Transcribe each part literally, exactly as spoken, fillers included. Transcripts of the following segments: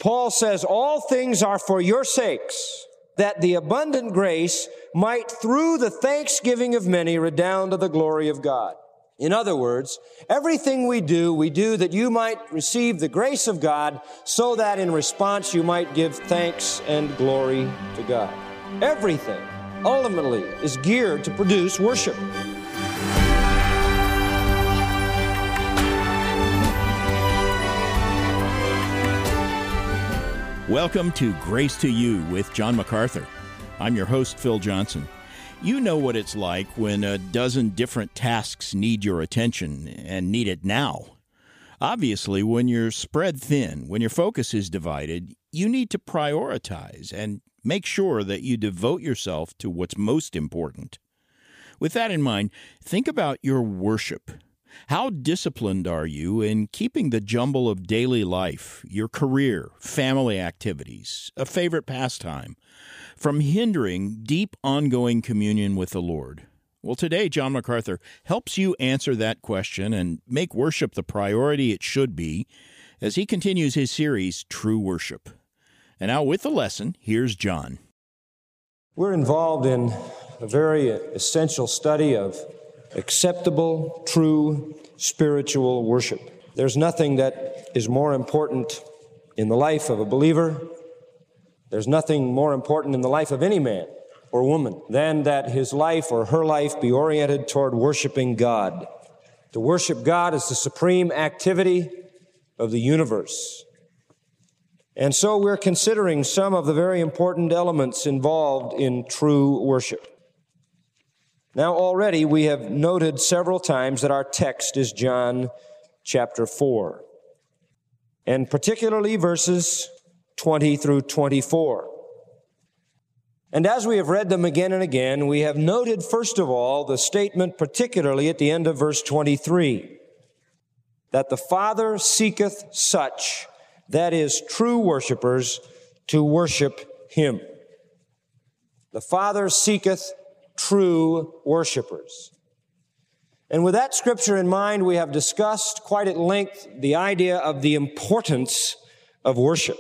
Paul says, all things are for your sakes, that the abundant grace might through the thanksgiving of many redound to the glory of God. In other words, everything we do, we do that you might receive the grace of God, so that in response you might give thanks and glory to God. Everything ultimately is geared to produce worship. Welcome to Grace to You with John MacArthur. I'm your host, Phil Johnson. You know what it's like when a dozen different tasks need your attention and need it now. Obviously, when you're spread thin, when your focus is divided, you need to prioritize and make sure that you devote yourself to what's most important. With that in mind, think about your worship. How disciplined are you in keeping the jumble of daily life, your career, family activities, a favorite pastime, from hindering deep, ongoing communion with the Lord? Well, today, John MacArthur helps you answer that question and make worship the priority it should be as he continues his series, True Worship. And now with the lesson, here's John. We're involved in a very essential study of acceptable, true, spiritual worship. There's nothing that is more important in the life of a believer. There's nothing more important in the life of any man or woman than that his life or her life be oriented toward worshiping God. To worship God is the supreme activity of the universe. And so we're considering some of the very important elements involved in true worship. Now, already we have noted several times that our text is John chapter four, and particularly verses twenty through twenty-four. And as we have read them again and again, we have noted, first of all, the statement particularly at the end of verse twenty-three, that the Father seeketh such, that is, true worshipers, to worship Him. The Father seeketh true worshipers. And with that scripture in mind, we have discussed quite at length the idea of the importance of worship.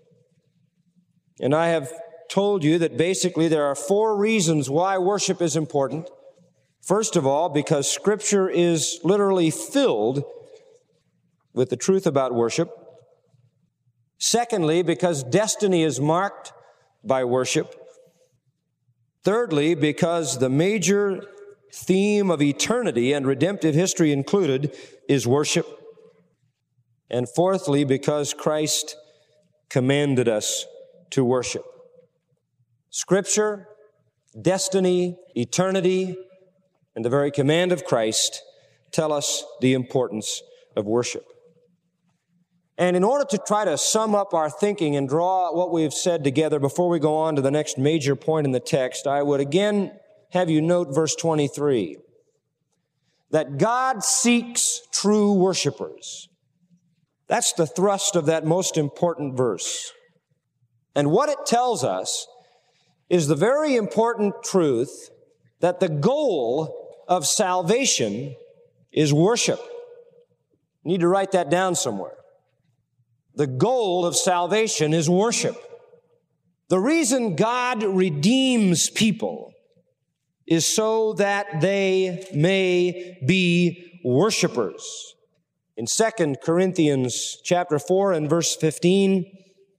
And I have told you that basically there are four reasons why worship is important. First of all, because Scripture is literally filled with the truth about worship. Secondly, because destiny is marked by worship. Thirdly, because the major theme of eternity and redemptive history included is worship. And fourthly, because Christ commanded us to worship. Scripture, destiny, eternity, and the very command of Christ tell us the importance of worship. And in order to try to sum up our thinking and draw what we've said together before we go on to the next major point in the text, I would again have you note verse twenty-three, that God seeks true worshipers. That's the thrust of that most important verse. And what it tells us is the very important truth that the goal of salvation is worship. You need to write that down somewhere. The goal of salvation is worship. The reason God redeems people is so that they may be worshipers. In Second Corinthians chapter four and verse fifteen,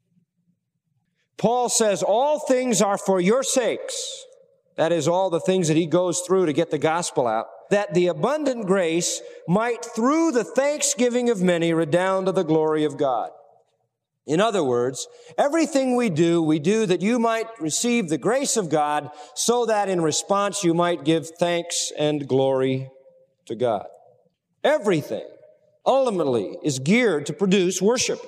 Paul says, all things are for your sakes. That is, all the things that he goes through to get the gospel out, that the abundant grace might through the thanksgiving of many redound to the glory of God. In other words, everything we do, we do that you might receive the grace of God, so that in response you might give thanks and glory to God. Everything ultimately is geared to produce worship.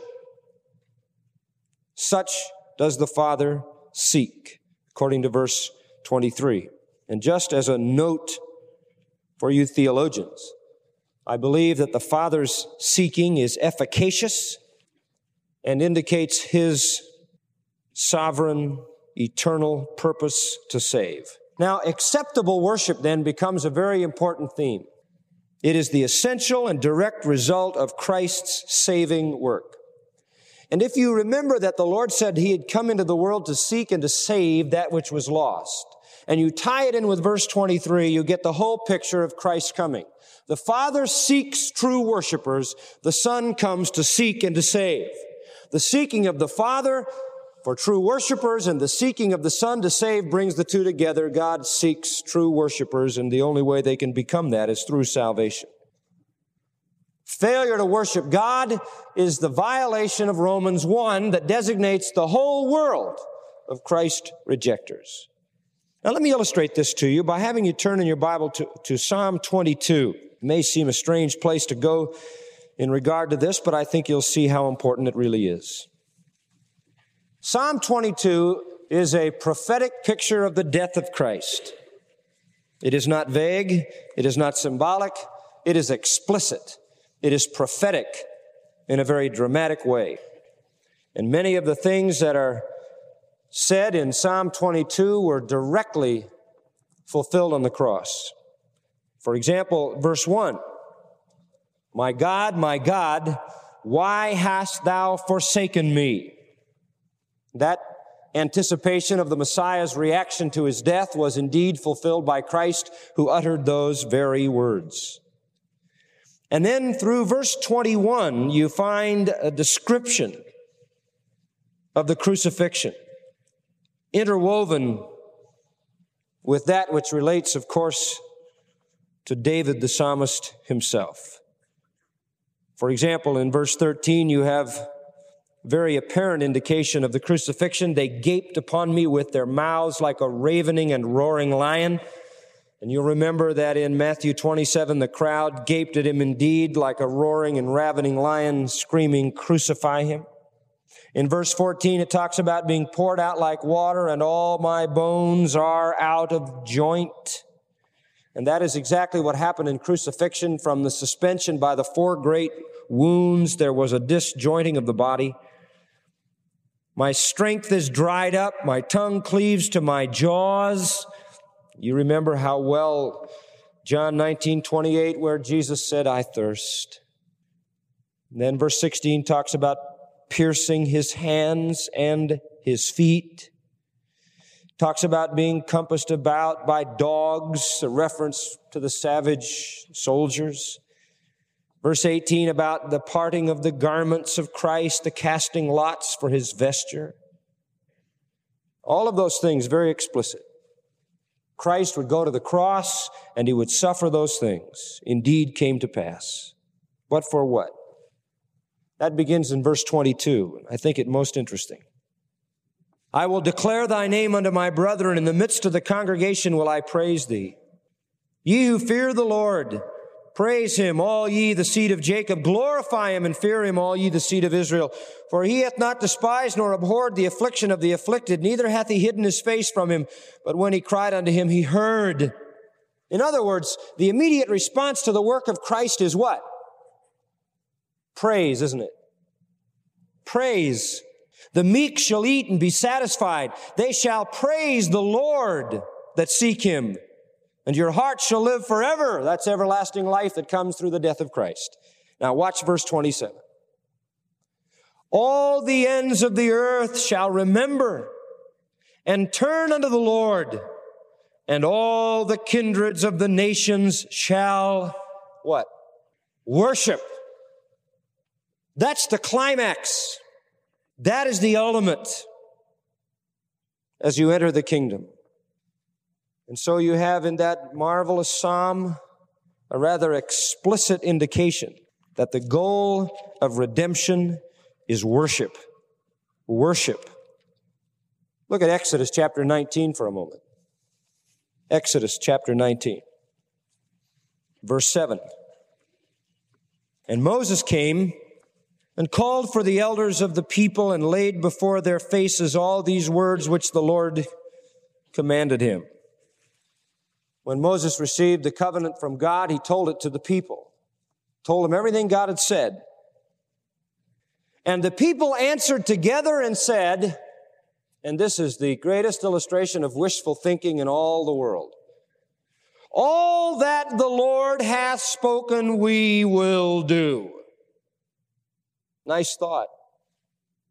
Such does the Father seek, according to verse twenty-three. And just as a note for you theologians, I believe that the Father's seeking is efficacious and indicates His sovereign, eternal purpose to save. Now, acceptable worship then becomes a very important theme. It is the essential and direct result of Christ's saving work. And if you remember that the Lord said He had come into the world to seek and to save that which was lost, and you tie it in with verse twenty-three, you get the whole picture of Christ's coming. The Father seeks true worshipers. The Son comes to seek and to save. The seeking of the Father for true worshipers and the seeking of the Son to save brings the two together. God seeks true worshipers, and the only way they can become that is through salvation. Failure to worship God is the violation of Romans one that designates the whole world of Christ rejectors. Now let me illustrate this to you by having you turn in your Bible to, to Psalm twenty-two. It may seem a strange place to go in regard to this, but I think you'll see how important it really is. Psalm twenty-two is a prophetic picture of the death of Christ. It is not vague. It is not symbolic. It is explicit. It is prophetic in a very dramatic way. And many of the things that are said in Psalm twenty-two were directly fulfilled on the cross. For example, verse one, "My God, my God, why hast thou forsaken me?" That anticipation of the Messiah's reaction to his death was indeed fulfilled by Christ, who uttered those very words. And then through verse twenty-one, you find a description of the crucifixion, interwoven with that which relates, of course, to David the psalmist himself. For example, in verse thirteen, you have very apparent indication of the crucifixion. "They gaped upon me with their mouths like a ravening and roaring lion." And you'll remember that in Matthew twenty-seven, the crowd gaped at him indeed like a roaring and ravening lion, screaming, "Crucify him." In verse fourteen, it talks about being poured out like water, and all my bones are out of joint. And that is exactly what happened in crucifixion. From the suspension by the four great wounds, there was a disjointing of the body. "My strength is dried up, my tongue cleaves to my jaws." You remember how well John nineteen twenty-eight, where Jesus said, "I thirst." And then verse sixteen talks about piercing his hands and his feet. Talks about being compassed about by dogs, a reference to the savage soldiers. Verse eighteen about the parting of the garments of Christ, the casting lots for his vesture. All of those things very explicit. Christ would go to the cross and he would suffer those things. Indeed came to pass. But for what? That begins in verse twenty-two. I think it most interesting. "I will declare thy name unto my brethren. In the midst of the congregation will I praise thee. Ye who fear the Lord, praise him, all ye the seed of Jacob. Glorify him and fear him, all ye the seed of Israel. For he hath not despised nor abhorred the affliction of the afflicted, neither hath he hidden his face from him. But when he cried unto him, he heard." In other words, the immediate response to the work of Christ is what? Praise, isn't it? Praise. "The meek shall eat and be satisfied. They shall praise the Lord that seek him. And your heart shall live forever." That's everlasting life that comes through the death of Christ. Now watch verse twenty-seven. "All the ends of the earth shall remember and turn unto the Lord, and all the kindreds of the nations shall," what? "Worship." That's the climax. That is the ultimate as you enter the kingdom. And so you have in that marvelous psalm a rather explicit indication that the goal of redemption is worship. Worship. Look at Exodus chapter nineteen for a moment. Exodus chapter nineteen, verse seven. "And Moses came and called for the elders of the people and laid before their faces all these words which the Lord commanded him." When Moses received the covenant from God, he told it to the people, told them everything God had said. "And the people answered together and said," and this is the greatest illustration of wishful thinking in all the world, "All that the Lord hath spoken we will do." Nice thought.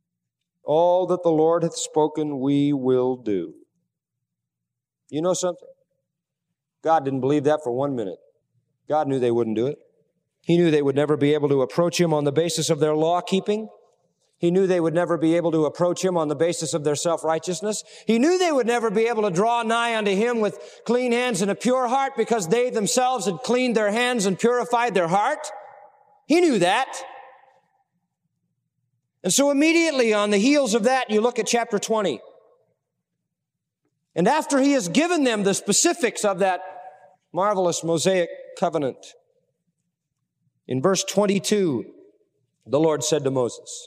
All that the Lord hath spoken we will do. You know something? God didn't believe that for one minute. God knew they wouldn't do it. He knew they would never be able to approach Him on the basis of their law-keeping. He knew they would never be able to approach Him on the basis of their self-righteousness. He knew they would never be able to draw nigh unto Him with clean hands and a pure heart because they themselves had cleaned their hands and purified their heart. He knew that. And so immediately on the heels of that, you look at chapter twenty. And after He has given them the specifics of that marvelous Mosaic covenant, in verse twenty-two, the Lord said to Moses,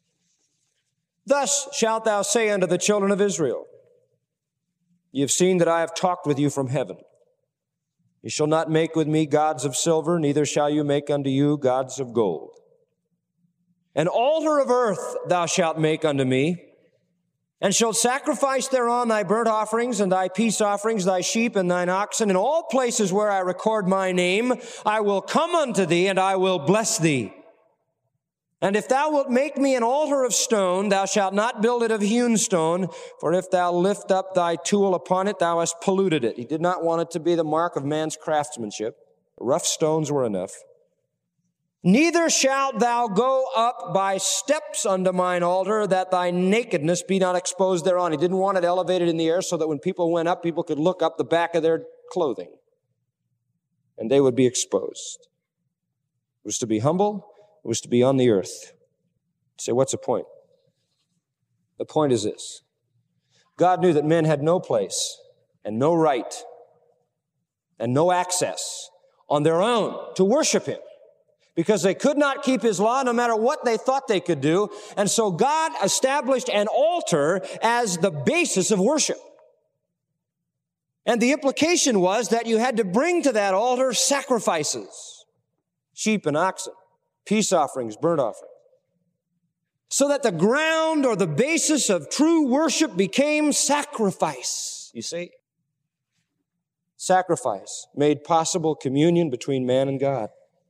"Thus shalt thou say unto the children of Israel, Ye have seen that I have talked with you from heaven. You shall not make with me gods of silver, neither shall you make unto you gods of gold. An altar of earth thou shalt make unto me, and shalt sacrifice thereon thy burnt offerings and thy peace offerings, thy sheep and thine oxen. In all places where I record my name, I will come unto thee, and I will bless thee. And if thou wilt make me an altar of stone, thou shalt not build it of hewn stone, for if thou lift up thy tool upon it, thou hast polluted it." He did not want it to be the mark of man's craftsmanship. Rough stones were enough. "Neither shalt thou go up by steps unto mine altar, that thy nakedness be not exposed thereon." He didn't want it elevated in the air so that when people went up, people could look up the back of their clothing, and they would be exposed. It was to be humble. It was to be on the earth. You say, what's the point? The point is this. God knew that men had no place and no right and no access on their own to worship Him, because they could not keep His law no matter what they thought they could do. And so God established an altar as the basis of worship. And the implication was that you had to bring to that altar sacrifices, sheep and oxen, peace offerings, burnt offerings, so that the ground or the basis of true worship became sacrifice. You see? Sacrifice made possible communion between man and God.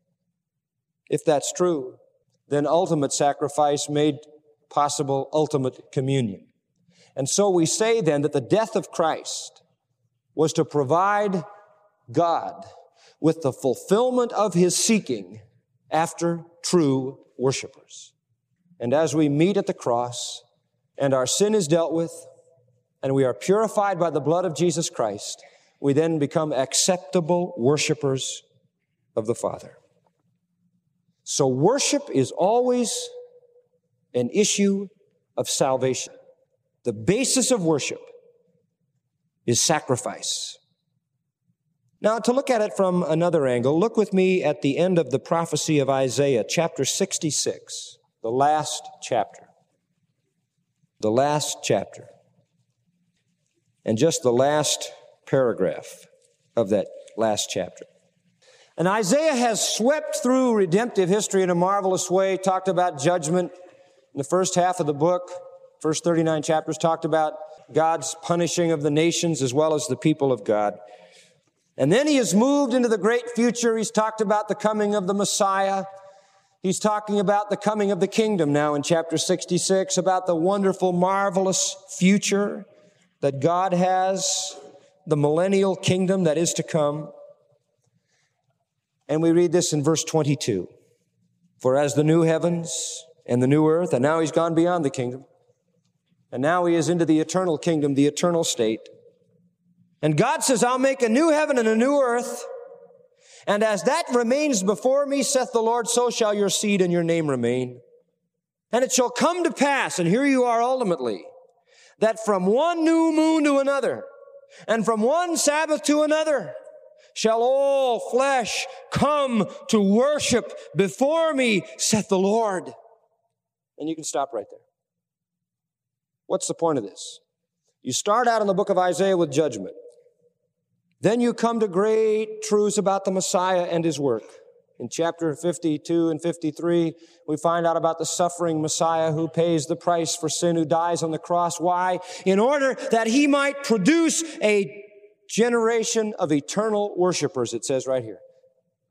If that's true, then ultimate sacrifice made possible ultimate communion. And so we say then that the death of Christ was to provide God with the fulfillment of His seeking after true worshipers. And as we meet at the cross and our sin is dealt with and we are purified by the blood of Jesus Christ, we then become acceptable worshipers of the Father. So worship is always an issue of salvation. The basis of worship is sacrifice. Now, to look at it from another angle, look with me at the end of the prophecy of Isaiah, chapter sixty-six, the last chapter. The last chapter. And just the last paragraph of that last chapter. And Isaiah has swept through redemptive history in a marvelous way, talked about judgment in the first half of the book. First thirty-nine chapters talked about God's punishing of the nations as well as the people of God. And then he has moved into the great future. He's talked about the coming of the Messiah. He's talking about the coming of the kingdom now in chapter sixty-six, about the wonderful, marvelous future that God has, the millennial kingdom that is to come. And we read this in verse twenty-two. "For as the new heavens and the new earth," and now he's gone beyond the kingdom, and now he is into the eternal kingdom, the eternal state. And God says, "I'll make a new heaven and a new earth, and as that remains before me, saith the Lord, so shall your seed and your name remain. And it shall come to pass," and here you are ultimately, "that from one new moon to another, and from one Sabbath to another, shall all flesh come to worship before me, saith the Lord." And you can stop right there. What's the point of this? You start out in the book of Isaiah with judgment. Then you come to great truths about the Messiah and His work. In chapter fifty-two and fifty-three, we find out about the suffering Messiah who pays the price for sin, who dies on the cross. Why? In order that He might produce a generation of eternal worshipers, it says right here.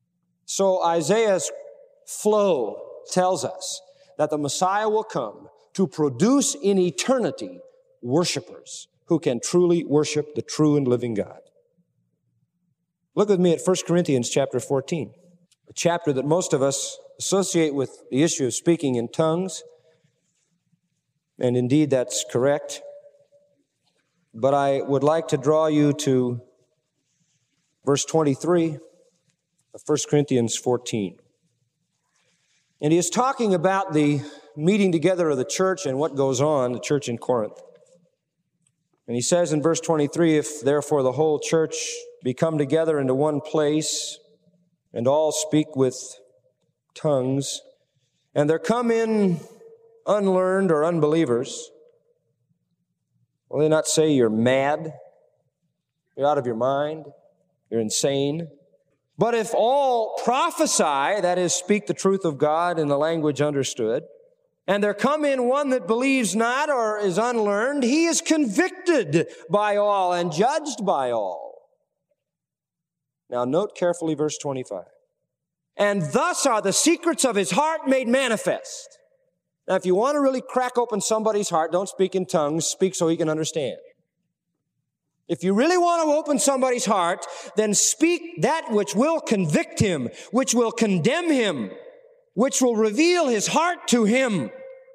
So Isaiah's flow tells us that the Messiah will come, to produce in eternity worshipers who can truly worship the true and living God. Look with me at First Corinthians chapter fourteen, a chapter that most of us associate with the issue of speaking in tongues, and indeed that's correct. But I would like to draw you to verse twenty-three of First Corinthians fourteen. And he is talking about the meeting together of the church and what goes on, the church in Corinth. And he says in verse twenty-three, if therefore the whole church be come together into one place, and all speak with tongues, and there come in unlearned or unbelievers, will they not say you're mad? You're out of your mind? You're insane? But if all prophesy, that is, speak the truth of God in the language understood, and there come in one that believes not or is unlearned, he is convicted by all and judged by all. Now note carefully verse twenty-five. And thus are the secrets of his heart made manifest. Now if you want to really crack open somebody's heart, don't speak in tongues, speak so he can understand. If you really want to open somebody's heart, then speak that which will convict him, which will condemn him, which will reveal his heart to him.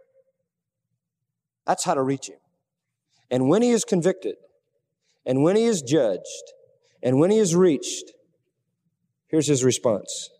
That's how to reach him. And when he is convicted, and when he is judged, and when he is reached, here's his response.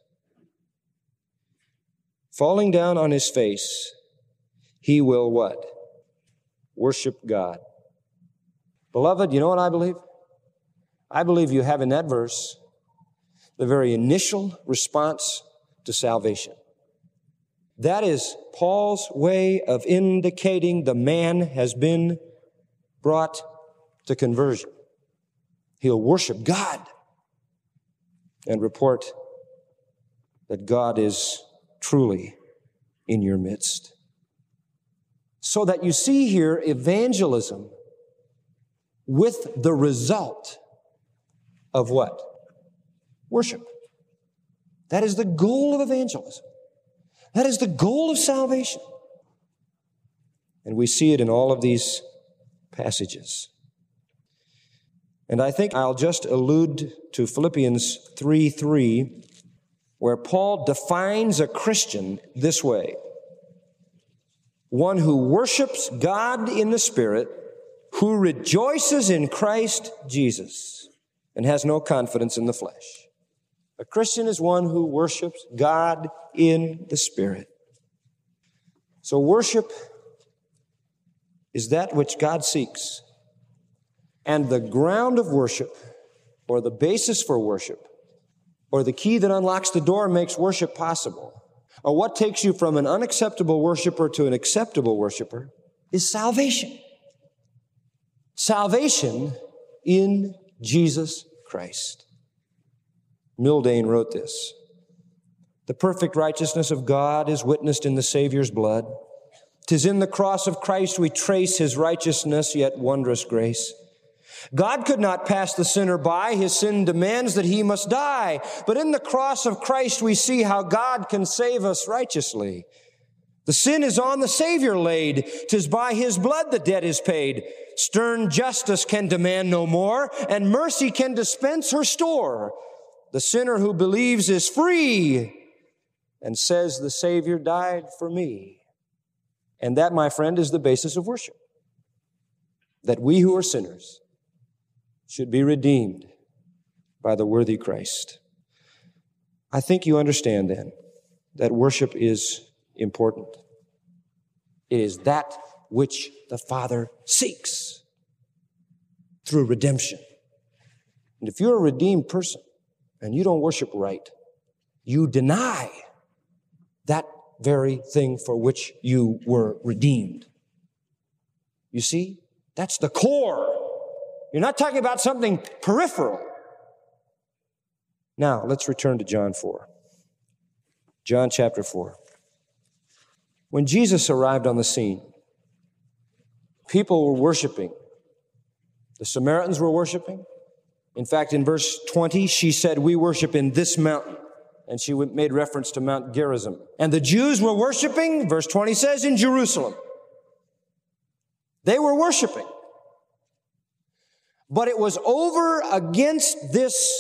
Falling down on his face, he will what? Worship God. Beloved, you know what I believe? I believe you have in that verse the very initial response to salvation. That is Paul's way of indicating the man has been brought to conversion. He'll worship God and report that God is truly in your midst. So that you see here evangelism with the result of what? Worship. That is the goal of evangelism. That is the goal of salvation. And we see it in all of these passages. And I think I'll just allude to Philippians three three, where Paul defines a Christian this way: one who worships God in the Spirit, who rejoices in Christ Jesus, and has no confidence in the flesh. A Christian is one who worships God in the Spirit. So worship is that which God seeks. And the ground of worship, or the basis for worship, or the key that unlocks the door and makes worship possible, or what takes you from an unacceptable worshiper to an acceptable worshiper, is salvation. Salvation in Jesus Christ. Mildain wrote this: the perfect righteousness of God is witnessed in the Savior's blood. 'Tis in the cross of Christ we trace his righteousness, yet wondrous grace. God could not pass the sinner by. His sin demands that he must die. But in the cross of Christ we see how God can save us righteously. The sin is on the Savior laid. 'Tis by his blood the debt is paid. Stern justice can demand no more, and mercy can dispense her store. The sinner who believes is free and says the Savior died for me. And that, my friend, is the basis of worship. That we who are sinners should be redeemed by the worthy Christ. I think you understand then that worship is important. It is that which the Father seeks through redemption. And if you're a redeemed person and you don't worship right, you deny that very thing for which you were redeemed. You see, that's the core. You're not talking about something peripheral. Now, let's return to John four. John chapter four. When Jesus arrived on the scene, people were worshiping. The Samaritans were worshiping. In fact, in verse twenty, she said, we worship in this mountain. And she made reference to Mount Gerizim. And the Jews were worshiping, verse twenty says, in Jerusalem. They were worshiping. But it was over against this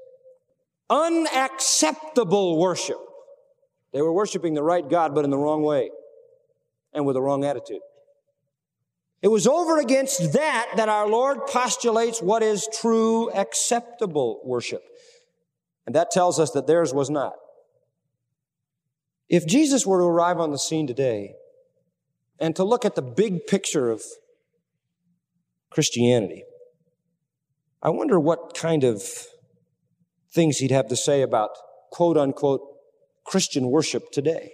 unacceptable worship. They were worshiping the right God, but in the wrong way and with the wrong attitude. It was over against that that our Lord postulates what is true, acceptable worship. And that tells us that theirs was not. If Jesus were to arrive on the scene today and to look at the big picture of Christianity, I wonder what kind of things he'd have to say about quote-unquote Christian worship today.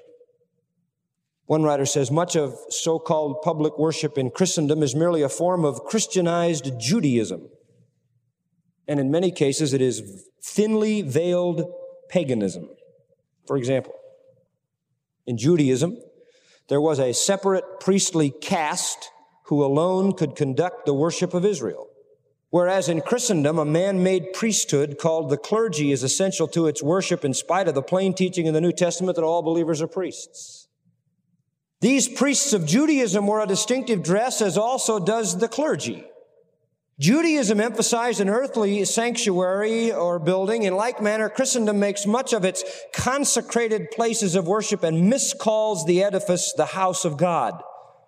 One writer says, much of so-called public worship in Christendom is merely a form of Christianized Judaism. And in many cases, it is thinly veiled paganism. For example, in Judaism, there was a separate priestly caste who alone could conduct the worship of Israel. Whereas in Christendom, a man-made priesthood called the clergy is essential to its worship in spite of the plain teaching in the New Testament that all believers are priests. These priests of Judaism wore a distinctive dress, as also does the clergy. Judaism emphasized an earthly sanctuary or building. In like manner, Christendom makes much of its consecrated places of worship and miscalls the edifice the house of God.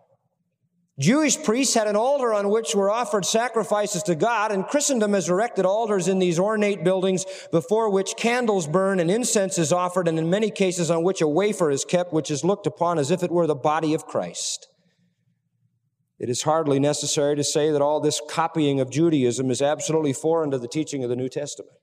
Jewish priests had an altar on which were offered sacrifices to God, and Christendom has erected altars in these ornate buildings before which candles burn and incense is offered, and in many cases on which a wafer is kept, which is looked upon as if it were the body of Christ. It is hardly necessary to say that all this copying of Judaism is absolutely foreign to the teaching of the New Testament.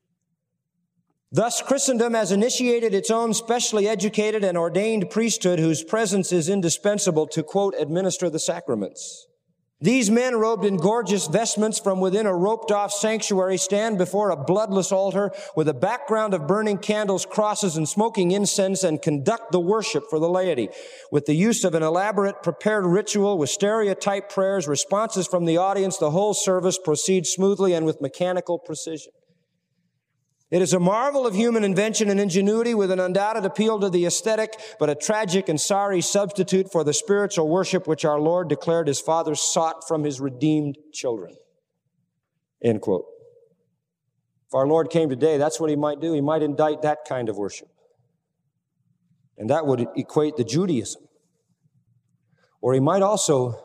Thus, Christendom has initiated its own specially educated and ordained priesthood whose presence is indispensable to, quote, administer the sacraments. These men, robed in gorgeous vestments from within a roped-off sanctuary, stand before a bloodless altar with a background of burning candles, crosses, and smoking incense and conduct the worship for the laity with the use of an elaborate prepared ritual with stereotyped prayers, responses from the audience. The whole service proceeds smoothly and with mechanical precision. It is a marvel of human invention and ingenuity with an undoubted appeal to the aesthetic, but a tragic and sorry substitute for the spiritual worship which our Lord declared his Father sought from his redeemed children. End quote. If our Lord came today, that's what he might do. He might indict that kind of worship. And that would equate to Judaism. Or he might also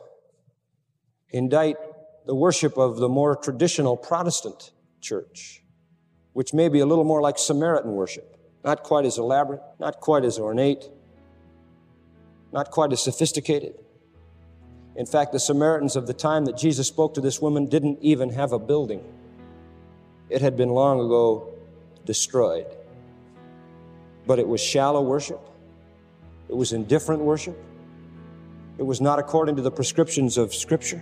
indict the worship of the more traditional Protestant church, which may be a little more like Samaritan worship. Not quite as elaborate, not quite as ornate, not quite as sophisticated. In fact, the Samaritans of the time that Jesus spoke to this woman didn't even have a building. It had been long ago destroyed. But it was shallow worship. It was indifferent worship. It was not according to the prescriptions of Scripture.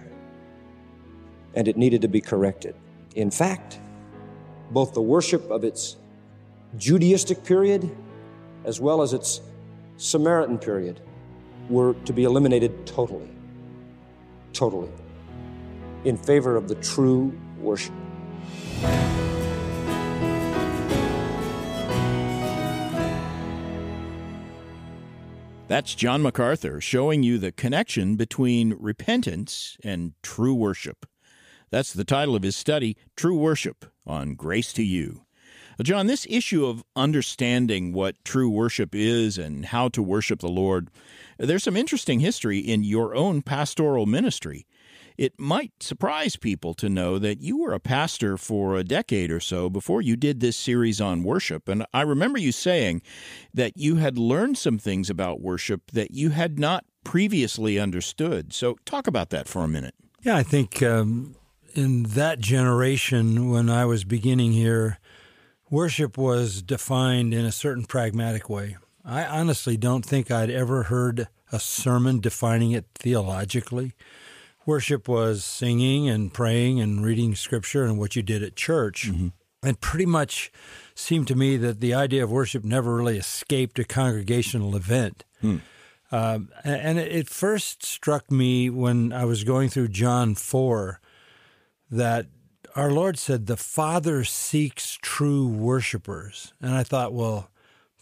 And it needed to be corrected. In fact, both the worship of its Judaistic period as well as its Samaritan period were to be eliminated totally, totally, in favor of the true worship. That's John MacArthur showing you the connection between repentance and true worship. That's the title of his study, True Worship, on Grace to You. Well, John, this issue of understanding what true worship is and how to worship the Lord, there's some interesting history in your own pastoral ministry. It might surprise people to know that you were a pastor for a decade or so before you did this series on worship. And I remember you saying that you had learned some things about worship that you had not previously understood. So talk about that for a minute. Yeah, I think um, in that generation when I was beginning here, worship was defined in a certain pragmatic way. I honestly don't think I'd ever heard a sermon defining it theologically. Worship was singing and praying and reading Scripture and what you did at church. Mm-hmm. And pretty much seemed to me that the idea of worship never really escaped a congregational event. Mm. Um, and it first struck me when I was going through John four that our Lord said, the Father seeks true worshipers. And I thought, well,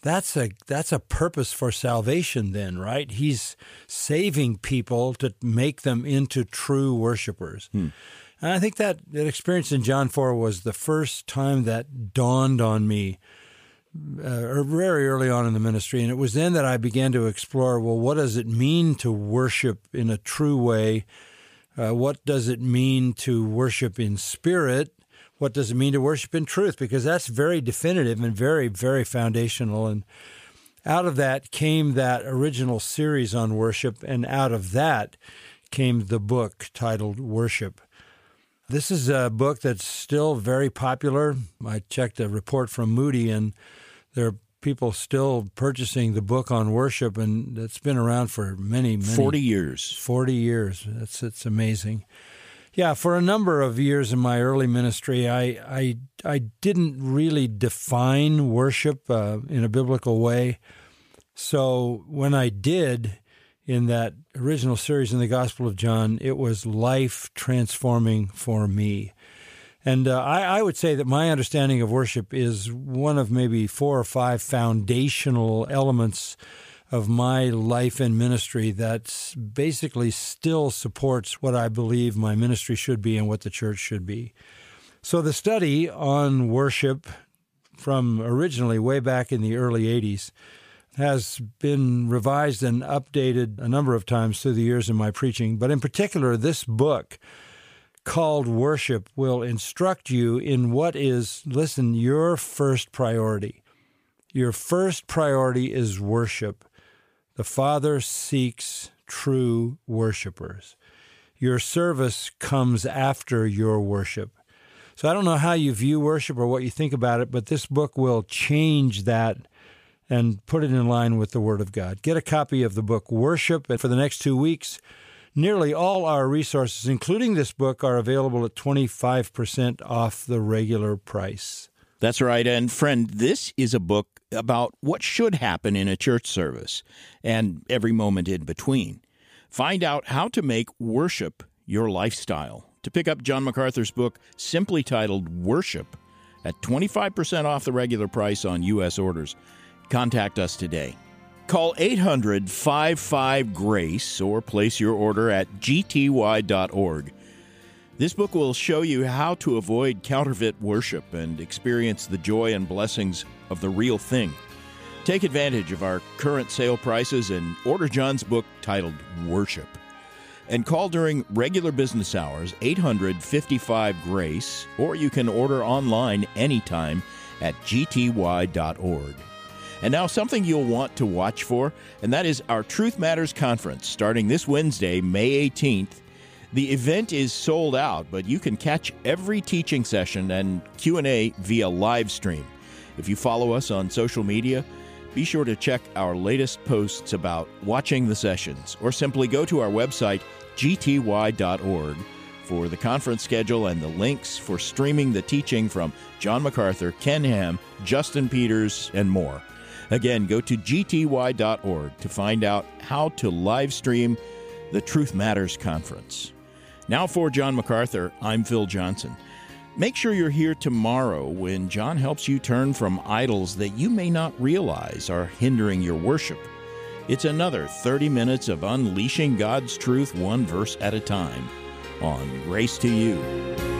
That's a that's a purpose for salvation then, right? He's saving people to make them into true worshipers. Hmm. And I think that, that experience in John four was the first time that dawned on me uh, very early on in the ministry. And it was then that I began to explore, well, what does it mean to worship in a true way? Uh, what does it mean to worship in spirit? What does it mean to worship in truth? Because that's very definitive and very, very foundational. And out of that came that original series on worship, and out of that came the book titled Worship. This is a book that's still very popular. I checked a report from Moody, and there are people still purchasing the book on worship, and it's been around for many, many... forty years. forty years. That's it's amazing. Yeah, for a number of years in my early ministry, I I, I didn't really define worship uh, in a biblical way. So when I did, in that original series in the Gospel of John, it was life-transforming for me. And uh, I, I would say that my understanding of worship is one of maybe four or five foundational elements of my life and ministry that basically still supports what I believe my ministry should be and what the church should be. So the study on worship from originally way back in the early eighties has been revised and updated a number of times through the years in my preaching. But in particular, this book called Worship will instruct you in what is, listen, your first priority. Your first priority is worship. The Father seeks true worshipers. Your service comes after your worship. So I don't know how you view worship or what you think about it, but this book will change that and put it in line with the Word of God. Get a copy of the book Worship, and for the next two weeks, nearly all our resources, including this book, are available at twenty-five percent off the regular price. That's right. And friend, this is a book about what should happen in a church service and every moment in between. Find out how to make worship your lifestyle. To pick up John MacArthur's book, simply titled Worship, at twenty-five percent off the regular price on U S orders, contact us today. Call eight hundred, five five, GRACE or place your order at g t y dot org. This book will show you how to avoid counterfeit worship and experience the joy and blessings of the real thing. Take advantage of our current sale prices and order John's book titled Worship. And call during regular business hours, eight hundred, fifty-five, GRACE, or you can order online anytime at g t y dot org. And now something you'll want to watch for, and that is our Truth Matters Conference starting this Wednesday, May eighteenth. The event is sold out, but you can catch every teaching session and Q and A via live stream. If you follow us on social media, be sure to check our latest posts about watching the sessions, or simply go to our website, g t y dot org, for the conference schedule and the links for streaming the teaching from John MacArthur, Ken Ham, Justin Peters, and more. Again, go to g t y dot org to find out how to live stream the Truth Matters Conference. Now for John MacArthur, I'm Phil Johnson. Make sure you're here tomorrow when John helps you turn from idols that you may not realize are hindering your worship. It's another thirty minutes of unleashing God's truth one verse at a time on Grace to You.